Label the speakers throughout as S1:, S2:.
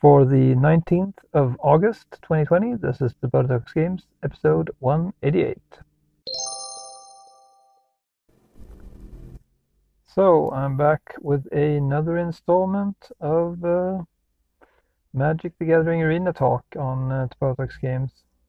S1: for the 19th of August 2020. This is the Botox Games, episode 188. So, I'm back with another installment of Magic the Gathering Arena Talk on Botox Games.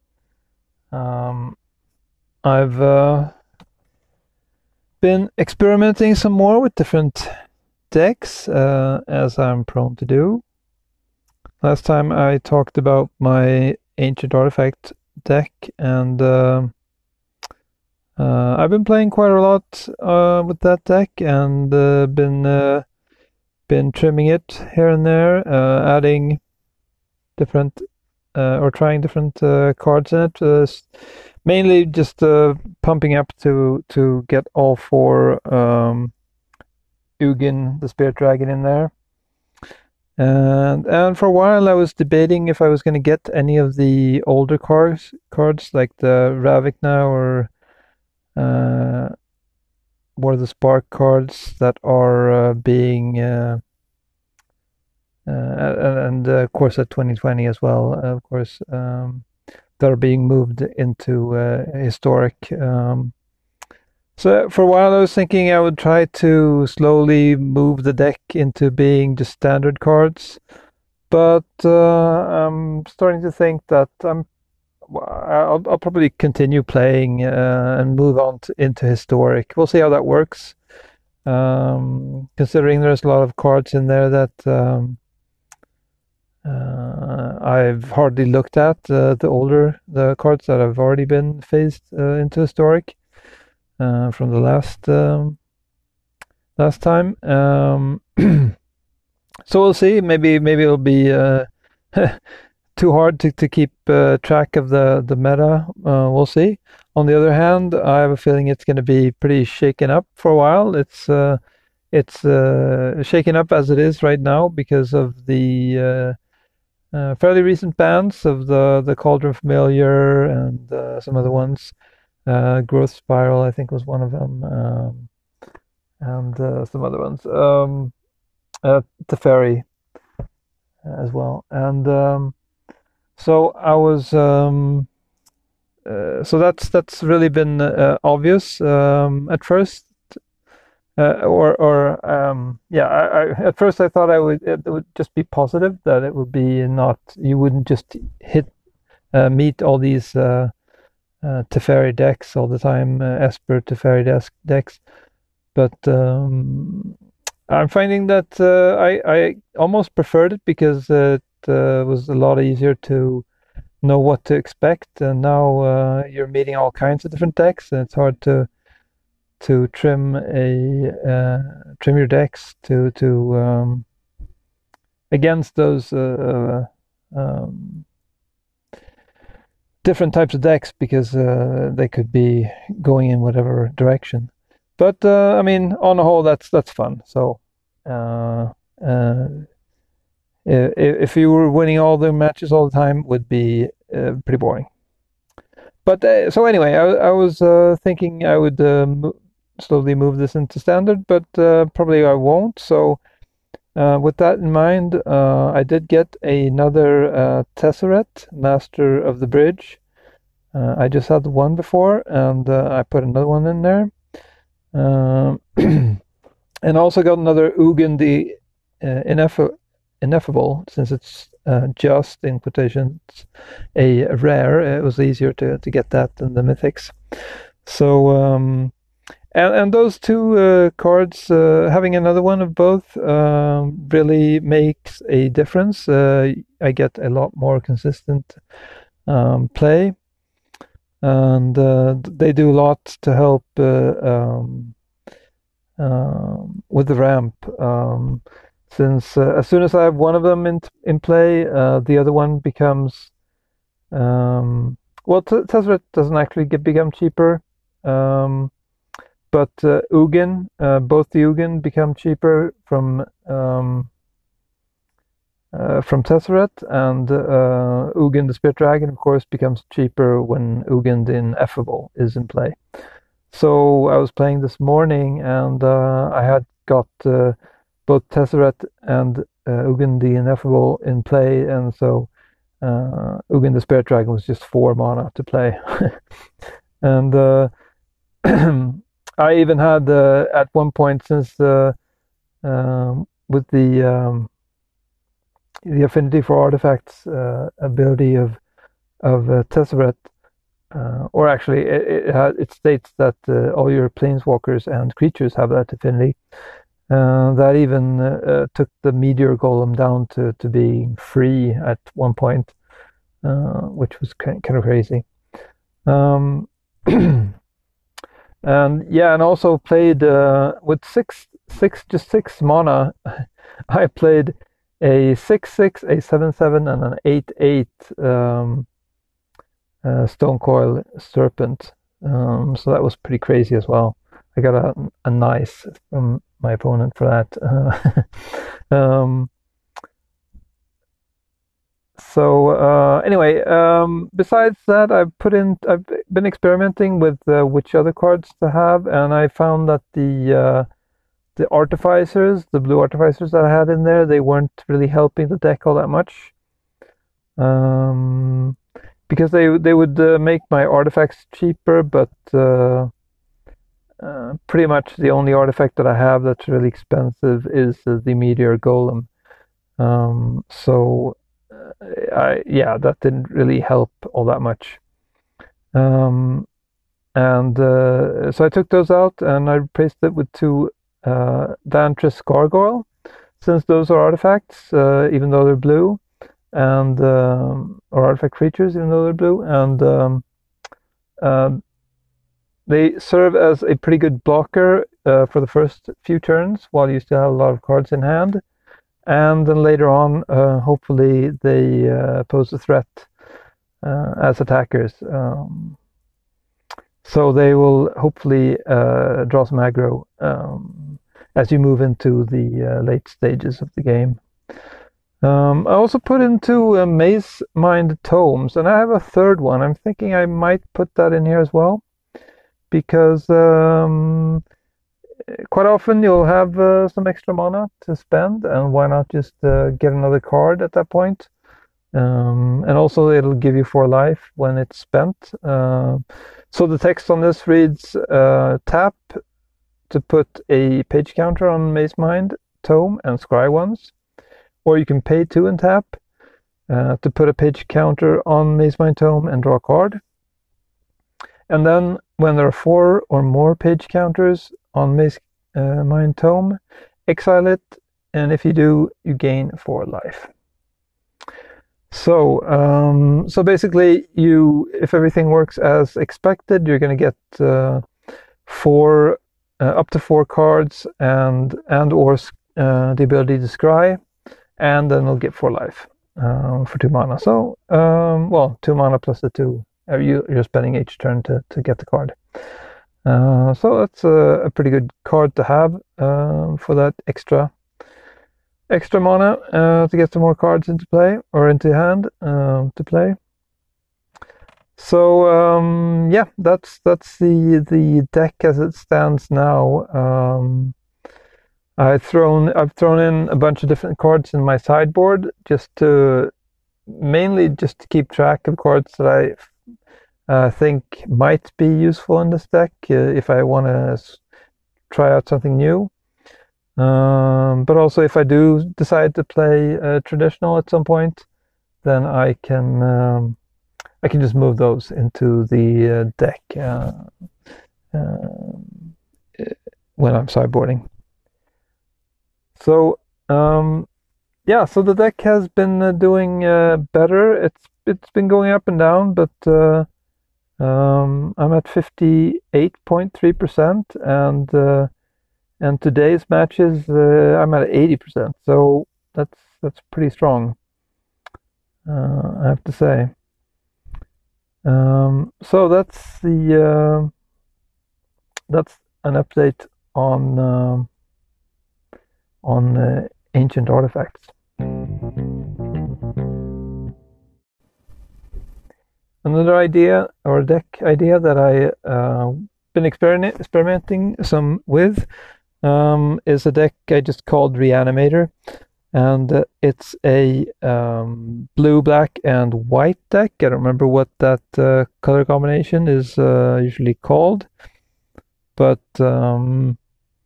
S1: I've been experimenting some more with different decks, as I'm prone to do. Last time I talked about my Ancient Artifact deck, and I've been playing quite a lot with that deck, and been trimming it here and there, adding different or trying different cards in it. Mainly just pumping up to get all four Ugin, the Spirit Dragon, in there. And for a while I was debating if I was going to get any of the older cards like the Ravigna or the Spark cards that are being and Core-Set 2020 as well, of course, that are being moved into Historic. So for a while I was thinking I would try to slowly move the deck into being just standard cards, but I'm starting to think that I'll probably continue playing and move on into Historic. We'll see how that works, considering there's a lot of cards in there that I've hardly looked at, the cards that have already been phased into Historic from the last time. So we'll see. Maybe it'll be too hard to keep track of the meta. We'll see. On the other hand, I have a feeling it's going to be pretty shaken up for a while. It's shaken up as it is right now because of the fairly recent bans of the Cauldron Familiar and some other ones. Growth Spiral, I think, was one of them, and some other ones. Teferi as well, and so I was. So that's really been obvious at first. At first I thought it would just be positive, that it would be you wouldn't just meet all these Teferi decks all the time, Esper Teferi decks, but I'm finding that I almost preferred it because it was a lot easier to know what to expect, and now you're meeting all kinds of different decks, and it's hard to trim your decks to against those different types of decks, because they could be going in whatever direction. But I mean, on the whole, that's fun. So if you were winning all the matches all the time, would be pretty boring. But so anyway, I was thinking I would slowly move this into standard, but probably I won't. So with that in mind, I did get another Tezzeret, Master of the Bridge. I just had the one before, and I put another one in there. And also got another Ugin the Ineffable, since it's just, in quotations, a rare. It was easier to get that than the Mythics. So and those two cards, having another one of both, really makes a difference. I get a lot more consistent play, and they do a lot to help with the ramp. Since as soon as I have one of them in play, the other one becomes Tezzeret doesn't actually become cheaper. But Ugin, both the Ugin become cheaper from Tezzeret, and Ugin the Spirit Dragon, of course, becomes cheaper when Ugin the Ineffable is in play. So I was playing this morning, and I had got both Tezzeret and Ugin the Ineffable in play, and so Ugin the Spirit Dragon was just 4 mana to play. And I even had at one point, since with the affinity for artifacts ability of Tezzeret, or actually it states that all your planeswalkers and creatures have that affinity. That even took the Meteor Golem down to being free at one point, which was kind of crazy. And yeah, and also played with just six mana. I played a 6/6, a 7/7, and an 8/8 Stonecoil Serpent. So that was pretty crazy as well. I got a nice from my opponent for that. Anyway, besides that, I've been experimenting with which other cards to have, and I found that the artificers, the blue artificers that I had in there, they weren't really helping the deck all that much. Because they would make my artifacts cheaper, but pretty much the only artifact that I have that's really expensive is the Meteor Golem. That didn't really help all that much. So I took those out and I replaced it with 2 Vantress Gargoyle, since those are artifacts, even though they're blue, and or artifact creatures, even though they're blue, and they serve as a pretty good blocker for the first few turns while you still have a lot of cards in hand. And then later on, hopefully, they pose a threat as attackers. So they will hopefully draw some aggro as you move into the late stages of the game. I also put into Mazemind Tomes, and I have a third one. I'm thinking I might put that in here as well, because quite often you'll have some extra mana to spend, and why not just get another card at that point? And also it'll give you 4 life when it's spent. So the text on this reads, tap to put a page counter on Mazemind Tome and Scry ones, or you can pay 2 and tap to put a page counter on Mazemind Tome and draw a card. And then when there are 4 or more page counters on Mazemind Tome, exile it, and if you do, you gain 4 life. So basically, if everything works as expected, you're going to get up to 4 cards and or the ability to scry, and then you'll get 4 life for 2 mana. So 2 mana plus the 2. You're spending each turn to get the card. So that's a pretty good card to have for that extra mana to get some more cards into play, or into hand to play. So that's the deck as it stands now. I've thrown in a bunch of different cards in my sideboard mainly just to keep track of cards that I think might be useful in this deck if I want to try out something new. But also, if I do decide to play traditional at some point, then I can just move those into the deck when I'm sideboarding. So so the deck has been doing better. It's been going up and down, but I'm at 58.3%, and today's matches I'm at 80%. So that's pretty strong, I have to say. So that's an update on ancient artifacts. Another idea, or deck idea, that I been experimenting some with is a deck I just called Reanimator. and it's a blue, black, and white deck. I don't remember what that color combination is usually called, but the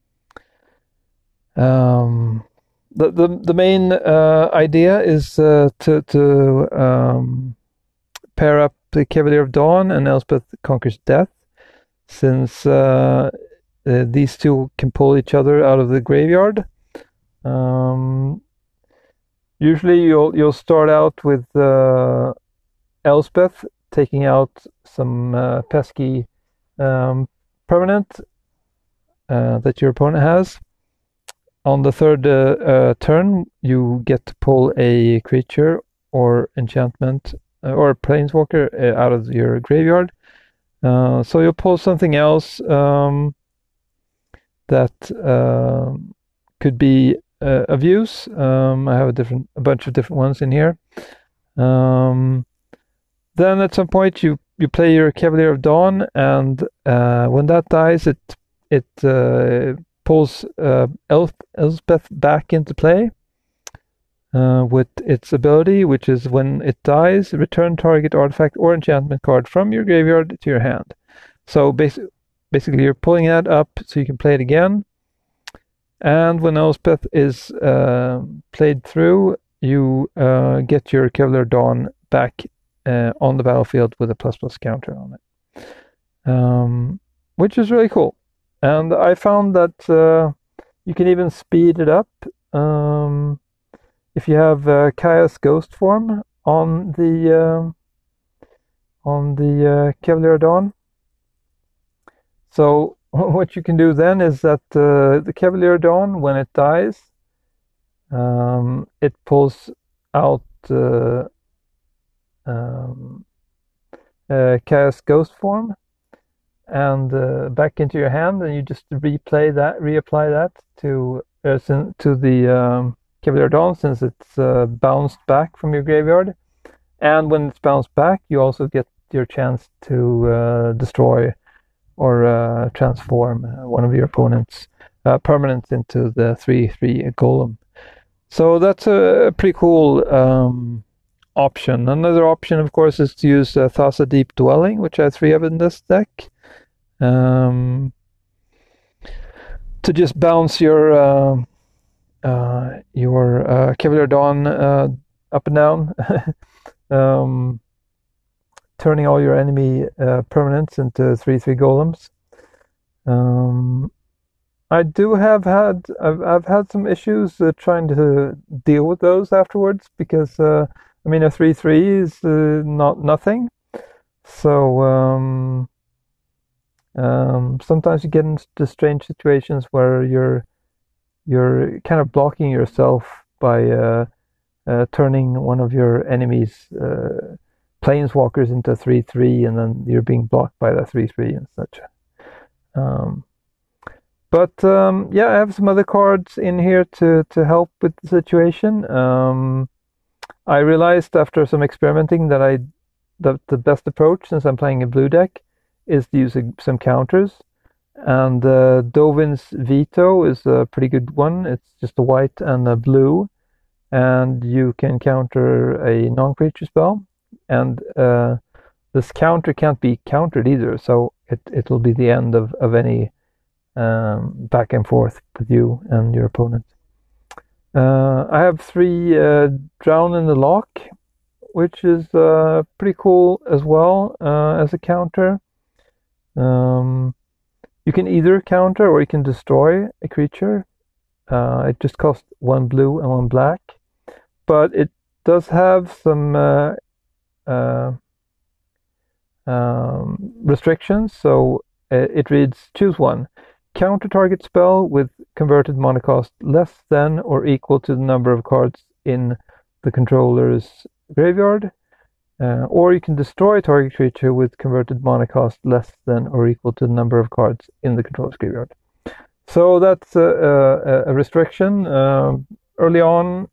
S1: main idea is to pair up the Cavalier of Dawn and Elspeth Conquers Death, since these two can pull each other out of the graveyard. Usually you'll start out with Elspeth taking out some pesky permanent that your opponent has. On the third turn, you get to pull a creature or enchantment or a planeswalker out of your graveyard. So you'll pull something else that could be of use. I have a bunch of different ones in here. Then at some point you play your Cavalier of Dawn, and when that dies, it pulls Elspeth back into play with its ability, which is when it dies, return target artifact or enchantment card from your graveyard to your hand. So basically you're pulling that up so you can play it again. And when Elspeth is played through, you get your Cavalier Dawn back on the battlefield with a ++ counter on it, which is really cool. And I found that you can even speed it up if you have Kaya's Ghost form on the Cavalier Dawn. So what you can do then is that the Cavalier Dawn, when it dies, it pulls out Kaya's Ghost form and back into your hand, and you just reapply that to the Cavalier Dawn, since it's bounced back from your graveyard. And when it's bounced back, you also get your chance to destroy or transform one of your opponent's permanents into the 3/3 golem. So that's a pretty cool option. Another option, of course, is to use Thassa Deep Dwelling, which I have 3 of in this deck, to just bounce your Cavalier Dawn up and down, turning all your enemy permanents into 3/3 golems. I've had some issues trying to deal with those afterwards, because a 3/3 is not nothing. So sometimes you get into strange situations where you're kind of blocking yourself by turning one of your enemies' planeswalkers into 3/3, and then you're being blocked by that 3/3 and such. But I have some other cards in here to help with the situation. I realized after some experimenting that the best approach, since I'm playing a blue deck, is to use some counters. And Dovin's Veto is a pretty good one. It's just a white and a blue, and you can counter a non-creature spell. And this counter can't be countered either, so it'll be the end of any back and forth with you and your opponent. I have 3 Drown in the Loch, which is pretty cool as well as a counter. You can either counter or you can destroy a creature. It just costs 1 blue and 1 black, but it does have some restrictions. So it reads, choose one. Counter target spell with converted mana cost less than or equal to the number of cards in the controller's graveyard. Or you can destroy a target creature with converted mana cost less than or equal to the number of cards in the controller's graveyard. So that's a restriction. Early on,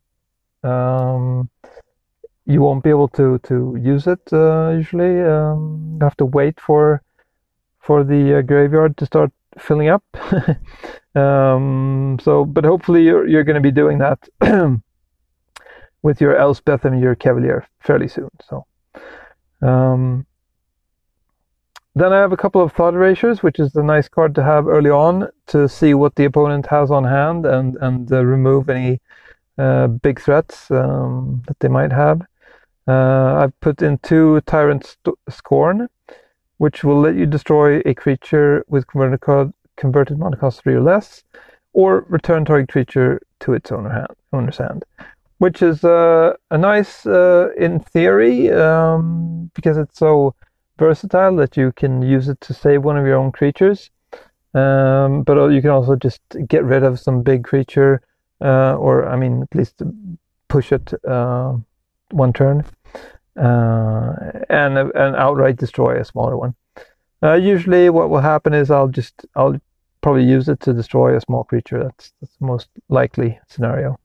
S1: you won't be able to use it usually. You have to wait for the graveyard to start filling up. But hopefully you're going to be doing that with your Elspeth and your Cavalier fairly soon. So then I have a couple of Thought Erasures, which is a nice card to have early on to see what the opponent has on hand and remove any big threats that they might have. I've put in 2 Tyrant Scorn, which will let you destroy a creature with converted mana cost 3 or less, or return target creature to its owner's hand, which is a nice in theory, because it's so versatile that you can use it to save one of your own creatures, but you can also just get rid of some big creature, or I mean at least push it one turn, and outright destroy a smaller one. Usually what will happen is I'll probably use it to destroy a small creature. That's the most likely scenario.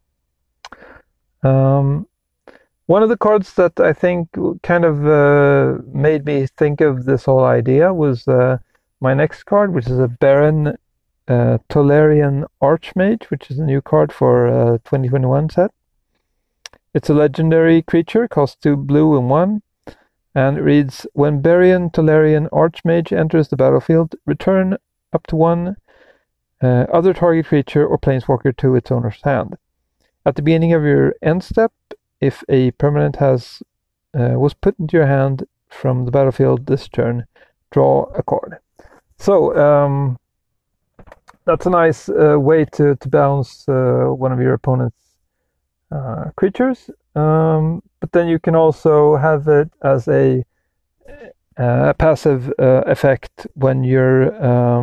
S1: One of the cards that I think kind of made me think of this whole idea was my next card, which is a Baron Tolarian Archmage, which is a new card for 2021 set. It's a legendary creature, costs 2 blue and 1, and it reads, when Baron Tolarian Archmage enters the battlefield, return up to 1 other target creature or planeswalker to its owner's hand. At the beginning of your end step, if a permanent was put into your hand from the battlefield this turn, draw a card. So that's a nice way to bounce one of your opponent's creatures, but then you can also have it as a passive effect when you're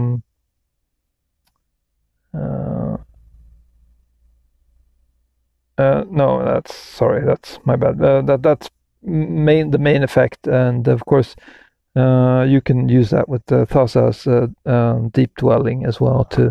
S1: no, that's my bad. That's the main effect, and of course you can use that with Thassa's Deep Dwelling as well to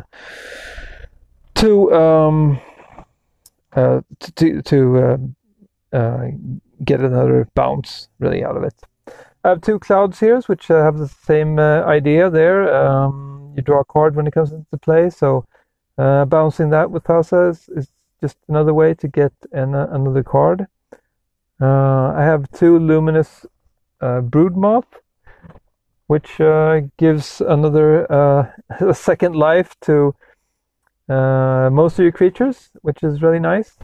S1: get another bounce really out of it. I have 2 Cloudseers, which have the same idea there. You draw a card when it comes into play, so bouncing that with Thassa is just another way to get another card. I have 2 Luminous Broodmoth, which gives another a second life to most of your creatures, which is really nice.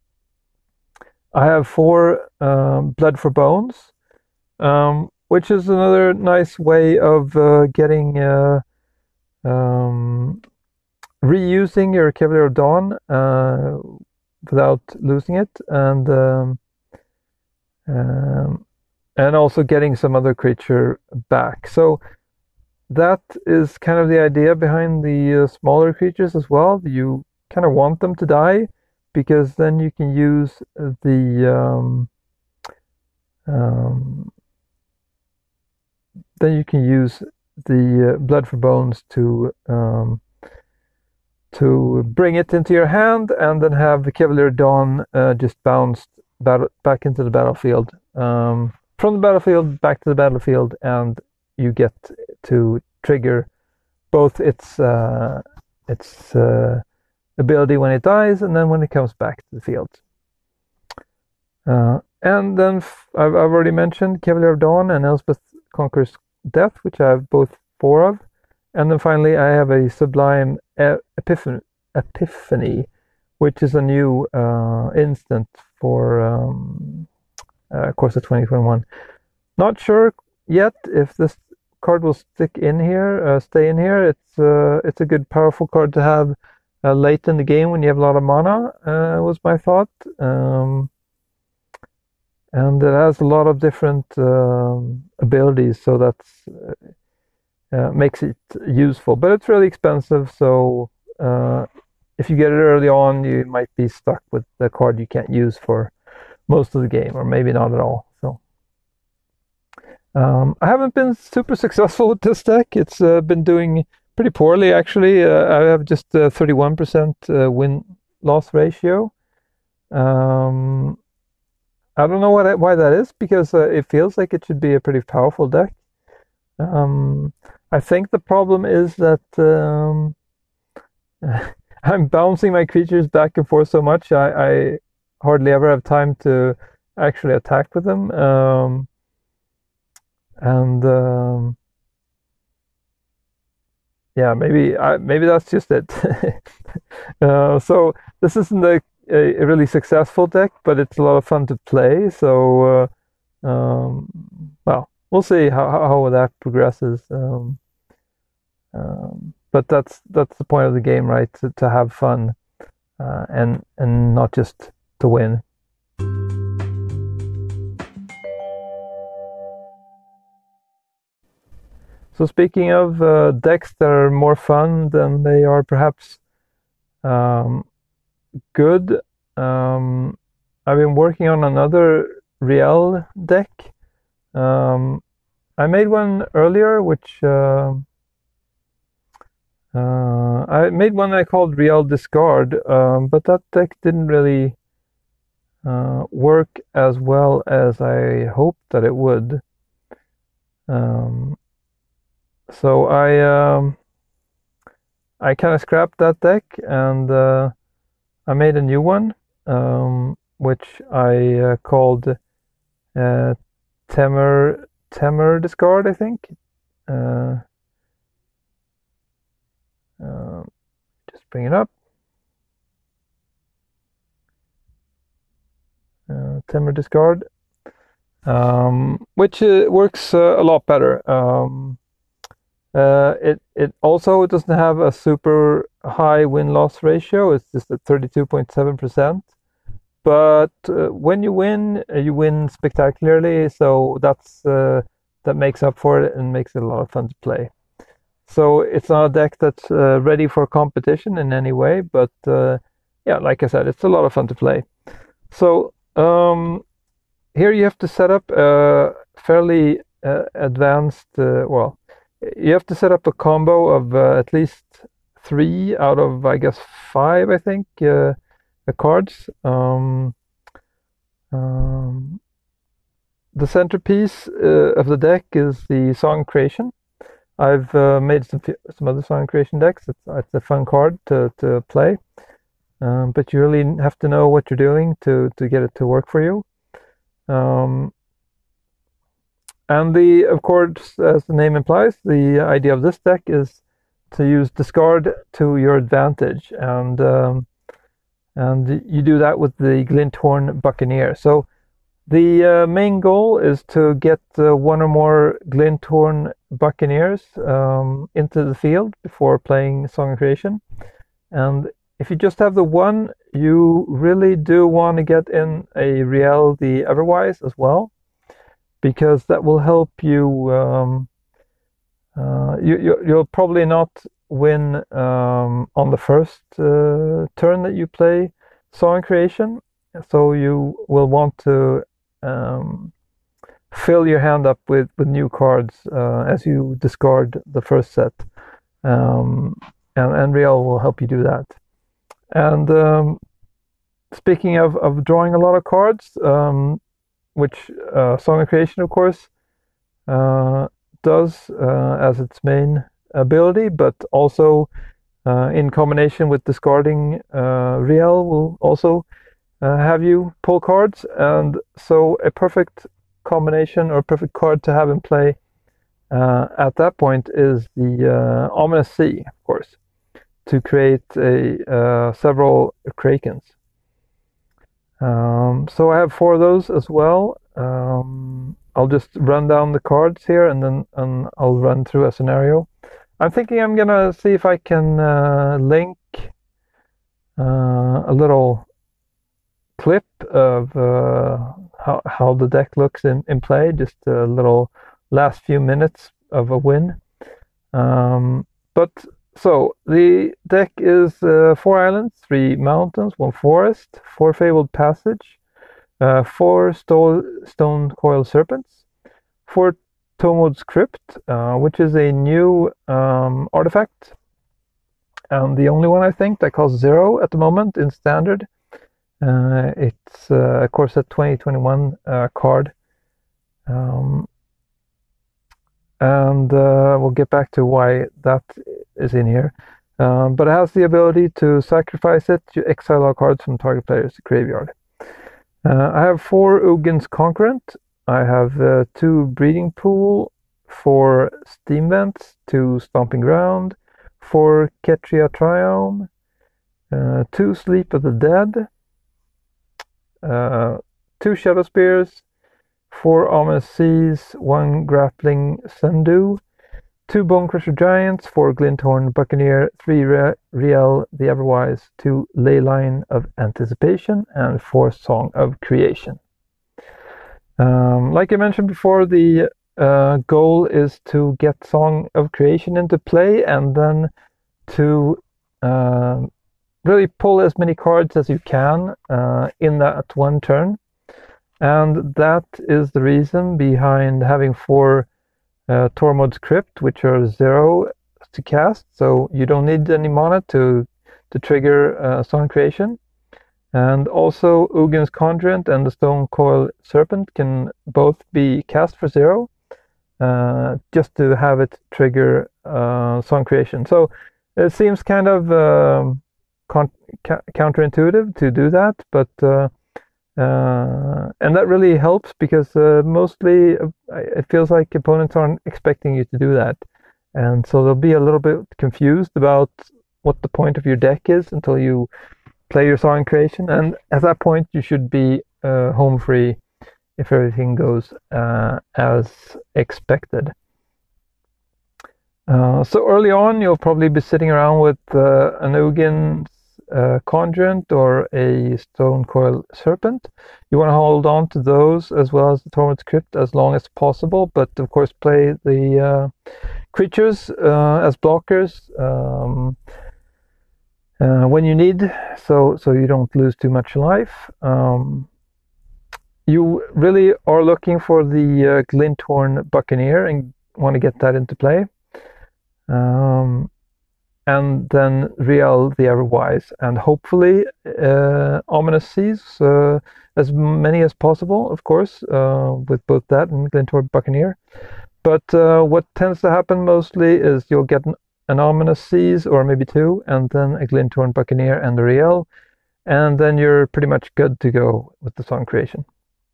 S1: I have 4 Blood for Bones, which is another nice way of getting reusing your Cavalier of Dawn without losing it, and also getting some other creature back. So that is kind of the idea behind the smaller creatures as well. You kind of want them to die, because then you can use the Blood for Bones to bring it into your hand, and then have the Cavalier Dawn just bounced back into the battlefield, from the battlefield back to the battlefield, and you get to trigger both its ability when it dies, and then when it comes back to the field. And then I've already mentioned Cavalier of Dawn and Elspeth Conquers Death, which I have both 4 of. And then finally I have a Sublime Epiphany, which is a new instant for course of 2021. Not sure yet if this card will stay in here. It's a good, powerful card to have late in the game when you have a lot of mana, was my thought. And it has a lot of different abilities, so that's makes it useful. But it's really expensive, so if you get it early on, you might be stuck with the card you can't use for most of the game, or maybe not at all. So I haven't been super successful with this deck. It's been doing pretty poorly, actually. I have just 31% win-loss ratio. I don't know why that is, because it feels like it should be a pretty powerful deck. I think the problem is that I'm bouncing my creatures back and forth so much. I hardly ever have time to actually attack with them. And yeah, maybe that's just it. So this isn't a really successful deck, but it's a lot of fun to play. So well, we'll see how that progresses. But that's the point of the game, right? To have fun and not just to win. So speaking of decks that are more fun than they are perhaps good, I've been working on another Riel deck. I made one earlier, which I made one I called Riel Discard, but that deck didn't really work as well as I hoped that it would. So I kind of scrapped that deck and I made a new one, which I called Temur Discard, I think. Just bring it up. Temur Discard, which works a lot better. It also doesn't have a super high win-loss ratio. It's just at 32.7%. But when you win spectacularly. So that makes up for it and makes it a lot of fun to play. So it's not a deck that's ready for competition in any way, but yeah, like I said, it's a lot of fun to play. So here you have to set up a fairly advanced, well, you have to set up a combo of at least 3 out of, I guess, 5, I think, cards. The centerpiece of the deck is the Song Creation. I've made some other Song Creation decks. It's a fun card to play, but you really have to know what you're doing to get it to work for you. And of course, as the name implies, the idea of this deck is to use discard to your advantage, and you do that with the Glinthorn Buccaneer. So the main goal is to get one or more Glinthorn Buccaneers into the field before playing Song of Creation. And if you just have the one, you really do want to get in a Riel the Everwise as well, because that will help you. You'll probably not win on the first turn that you play Song Creation, so you will want to fill your hand up with new cards as you discard the first set, and Riel will help you do that. And speaking of drawing a lot of cards, which Song of Creation, of course, does as its main ability, but also in combination with discarding, Riel will also have you pull cards. And so a perfect combination or perfect card to have in play at that point is the Ominous Sea, of course, to create several Krakens. So I have 4 of those as well. I'll just run down the cards here and then I'll run through a scenario. I'm thinking I'm gonna see if I can link a little clip of how the deck looks in play, just a little last few minutes of a win. But so the deck is 4 islands, 3 mountains, 1 forest, 4 fabled passage, 4 stone coil serpents, 4 Tomod's Crypt, which is a new artifact, and the only one I think that costs 0 at the moment in standard. It's of course a 2021 card, and we'll get back to why that is in here. But it has the ability to sacrifice it to exile all cards from target player's graveyard. I have 4 Ugin's Concurrent. I have 2 Breeding Pool, 4 Steam Vents, 2 Stomping Ground, 4 Ketria Triome, 2 Sleep of the Dead, 2 Shadow Spears, 4 Ominous Seas, 1 Grappling Sendu, 2 Bonecrusher Giants, 4 Glinthorn Buccaneer, 3 Riel the Everwise, 2 Leyline of Anticipation, and 4 Song of Creation. Like I mentioned before, the goal is to get Song of Creation into play and then to really pull as many cards as you can in that one turn. And that is the reason behind having 4 Tormod's Crypt, which are 0 to cast, so you don't need any mana to trigger Song Creation. And also Ugin's Conjurant and the Stone Coil Serpent can both be cast for 0, just to have it trigger Song Creation. So it seems kind of counterintuitive to do that, but and that really helps because mostly it feels like opponents aren't expecting you to do that, and so they'll be a little bit confused about what the point of your deck is until you play your Song Creation, and at that point you should be home free if everything goes as expected. So early on you'll probably be sitting around with an Ugin's Conjurant or a Stone Coil Serpent. You want to hold on to those as well as the Tormod's Crypt as long as possible, but of course play the creatures as blockers when you need, so you don't lose too much life. You really are looking for the Glinthorn Buccaneer and want to get that into play. And then Riel the Everwise, and hopefully Ominous Seas, as many as possible, of course, with both that and Glinthorn Buccaneer. But what tends to happen mostly is you'll get an Ominous Seas, or maybe 2, and then a Glinthorn Buccaneer and a Riel, and then you're pretty much good to go with the Song Creation.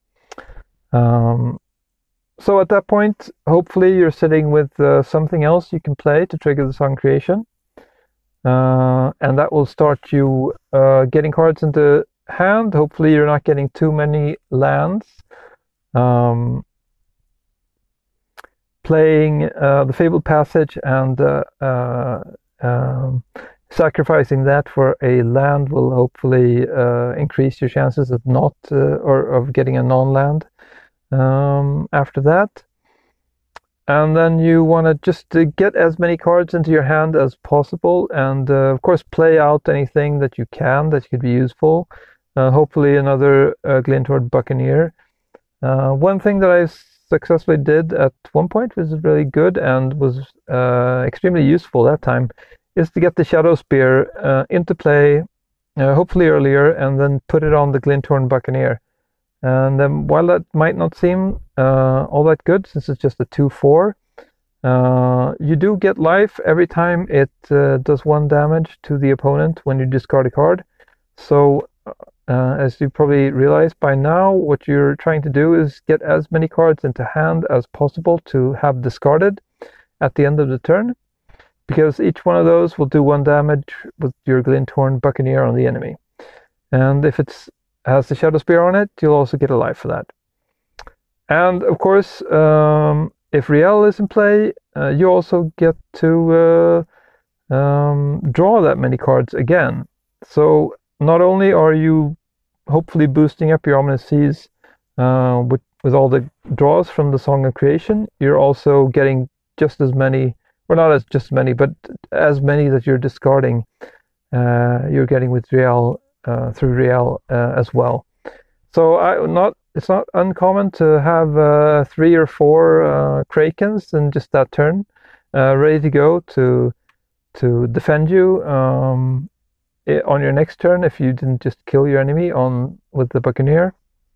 S1: So at that point, hopefully you're sitting with something else you can play to trigger the Song Creation. And that will start you getting cards into hand. Hopefully you're not getting too many lands. Playing the Fabled Passage and sacrificing that for a land will hopefully increase your chances of not or of getting a non-land after that. And then you want to just get as many cards into your hand as possible, and of course play out anything that you can that could be useful. Hopefully another Glinthorn Buccaneer. One thing that I successfully did at one point was really good and was extremely useful that time is to get the Shadow Spear into play, hopefully earlier, and then put it on the Glinthorn Buccaneer. And while that might not seem all that good, since it's just a 2/4, you do get life every time it does 1 damage to the opponent when you discard a card. So as you probably realized by now, what you're trying to do is get as many cards into hand as possible to have discarded at the end of the turn, because each one of those will do 1 damage with your Glinthorn Buccaneer on the enemy. And if it's has the Shadow Spear on it, you'll also get a life for that. And of course, if Riel is in play, you also get to draw that many cards again. So not only are you hopefully boosting up your Ominous Seas with all the draws from the Song of Creation, you're also getting just as many, or not as just many, but as many that you're discarding, you're getting with Riel, through Riel as well. So it's not uncommon to have 3 or 4 Krakens in just that turn, ready to go to defend you on your next turn if you didn't just kill your enemy with the Buccaneer.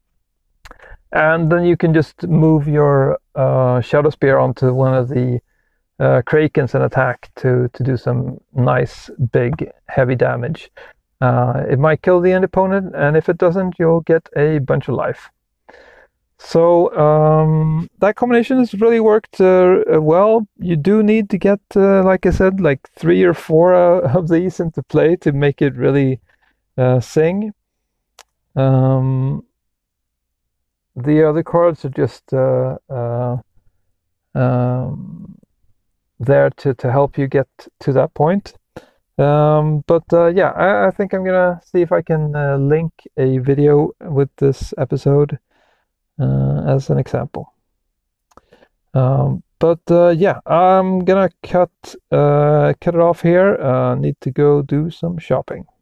S1: And then you can just move your Shadow Spear onto one of the Krakens and attack to do some nice big heavy damage. It might kill the end opponent, and if it doesn't, you'll get a bunch of life. So that combination has really worked well. You do need to get, like I said, like 3 or 4 of these into play to make it really sing. The other cards are just there to help you get to that point. Yeah, I think I'm gonna see if I can link a video with this episode as an example. Yeah, I'm gonna cut it off here. Need to go do some shopping.